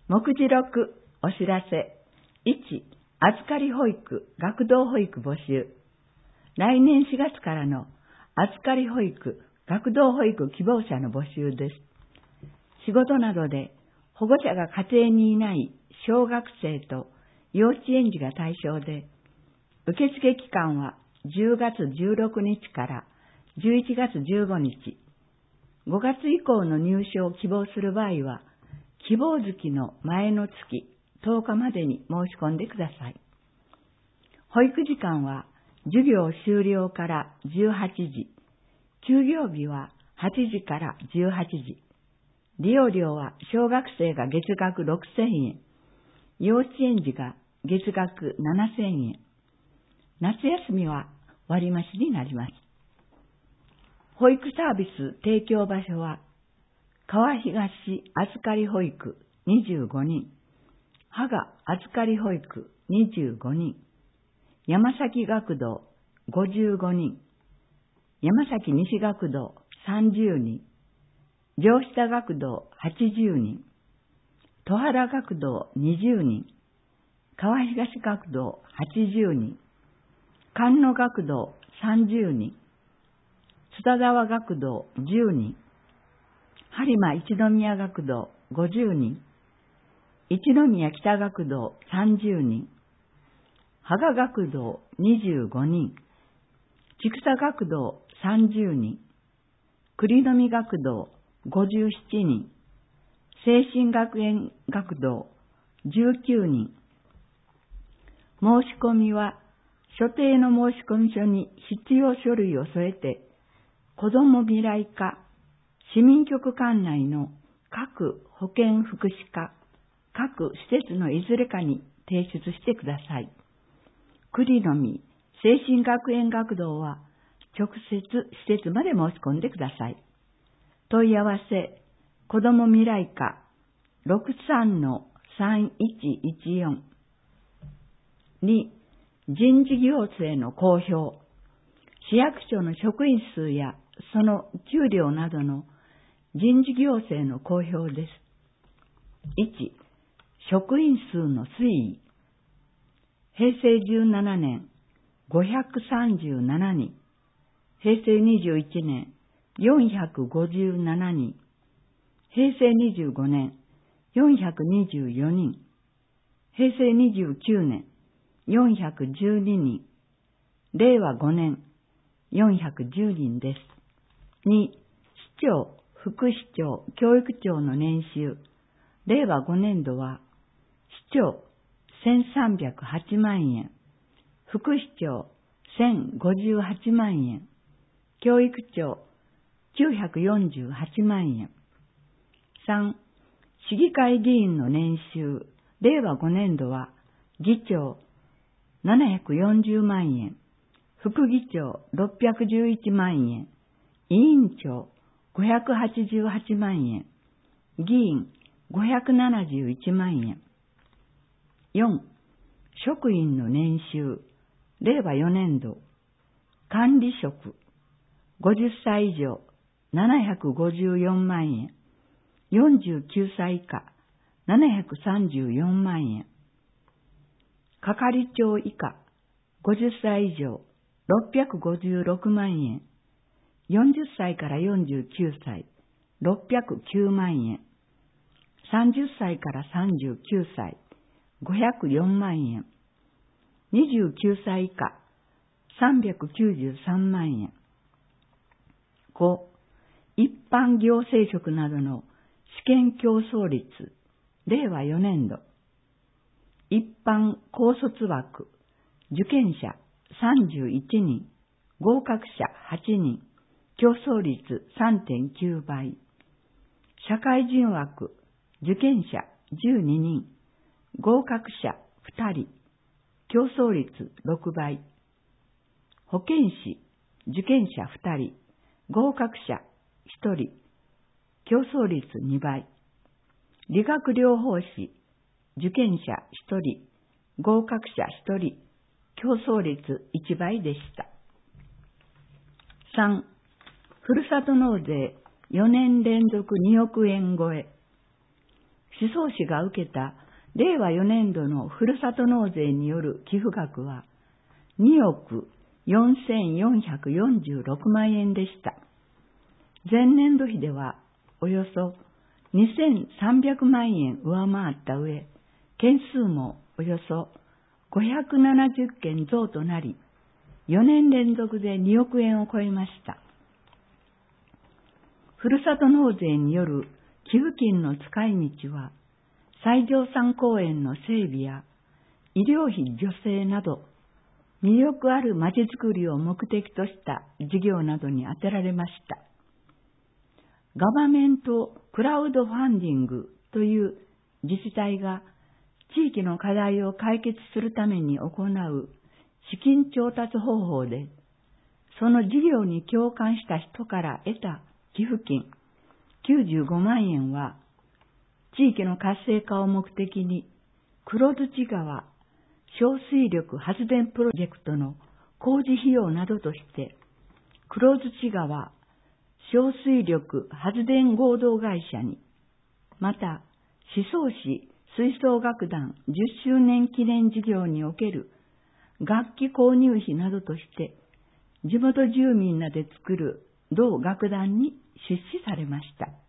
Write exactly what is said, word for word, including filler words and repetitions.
目次録お知らせ。いち、預かり保育、学童保育募集。来年しがつからの預かり保育、学童保育希望者の募集です。仕事などで保護者が家庭にいない小学生と幼稚園児が対象で、受付期間はじゅうがつじゅうろくにちからじゅういちがつじゅうごにち。ごがつ以降の入所を希望する場合は、希望月の前の月とおかまでに申し込んでください。保育時間は授業終了からじゅうはちじ、休業日ははちじからじゅうはちじ。利用料は小学生が月額ろくせんえん、幼稚園児が月額ななせんえん。夏休みは割増になります。保育サービス提供場所は、川東預かり保育にじゅうごにん、芳賀預かり保育にじゅうごにん、山崎学童ごじゅうごにん、山崎西学童さんじゅうにん、上下学童はちじゅうにん、戸原学童にじゅうにん、川東学童はちじゅうにん、菅野学童さんじゅうにん、津田沢学童じゅうにん、播磨一宮学童ごじゅうにん、一宮北学童さんじゅうにん、芳賀学童にじゅうごにん、千草学童さんじゅうにん、栗の実学童ごじゅうななにん、聖心学園学童じゅうきゅうにん。申し込みは、所定の申込書に必要書類を添えて、子ども未来課、市民局管内の各保健福祉課、各施設のいずれかに提出してください。栗の実聖心学園学童は直接施設まで申し込んでください。問い合わせ、子ども未来課 ろくさんのさんいちいちよん。に、人事行政の公表。市役所の職員数やその給料などの人事行政の公表です。いち、職員数の推移。へいせいじゅうななねん、ごひゃくさんじゅうななにん。へいせいにじゅういちねん、よんひゃくごじゅうななにん。へいせいにじゅうごねん、よんひゃくにじゅうよにん。へいせいにじゅうきゅうねん、よんひゃくじゅうににん。れいわごねん、よんひゃくじゅうにんです。に、市長、副市長、教育長の年収。れいわごねんどは、市長せんさんびゃくはちまんえん、副市長せんごじゅうはちまんえん、教育長きゅうひゃくよんじゅうはちまんえん。さん、市議会議員の年収。れいわごねんどは、議長ななひゃくよんじゅうまんえん、副議長ろっぴゃくじゅういちまんえん、委員長ごひゃくはちじゅうはちまんえん、議員ごひゃくななじゅういちまんえん。よん、職員の年収。れいわよねんど、管理職ごじゅっさい以上ななひゃくごじゅうよんまんえん、よんじゅうきゅうさい以下ななひゃくさんじゅうよんまんえん。係長以下ごじゅっさい以上ろっぴゃくごじゅうろくまんえん、よんじゅっさいからよんじゅうきゅうさいろっぴゃくきゅうまんえん、さんじゅっさいからさんじゅうきゅうさいごひゃくよんまんえん、にじゅうきゅうさい以下さんびゃくきゅうじゅうさんまんえん。ご、一般行政職などの試験競争率。れいわよねんど、一般高卒枠、受験者さんじゅういちにん、合格者はちにん、競争率 さんてんきゅうばい。社会人枠、受験者じゅうににん、合格者ふたり、競争率ろくばい。保健師、受験者ふたり、合格者ひとり、競争率にばい。理学療法士、受験者ひとり、合格者ひとり、競争率いちばいでした。さん、ふるさと納税よねんれんぞくにおくえん超え。 思想市が受けたれいわよねんどのふるさと納税による寄付額はにおくよんせんよんひゃくよんじゅうろくまんえんでした。前年度比ではおよそにせんさんびゃくまんえん上回った上、件数もおよそごひゃくななじゅっけん増となり、よねん連続でにおくえんを超えました。ふるさと納税による寄付金の使い道は、西条山公園の整備や医療費助成など、魅力あるまちづくりを目的とした事業などに充てられました。ガバメントクラウドファンディングという自治体が地域の課題を解決するために行う資金調達方法で、その事業に共感した人から得た寄付金きゅうじゅうごまんえんは、地域の活性化を目的に黒土川小水力発電プロジェクトの工事費用などとして、黒土川小水力発電合同会社に、また、宍粟市吹奏楽団じゅっしゅうねん記念事業における楽器購入費などとして、地元住民らで作る同楽団に出資されました。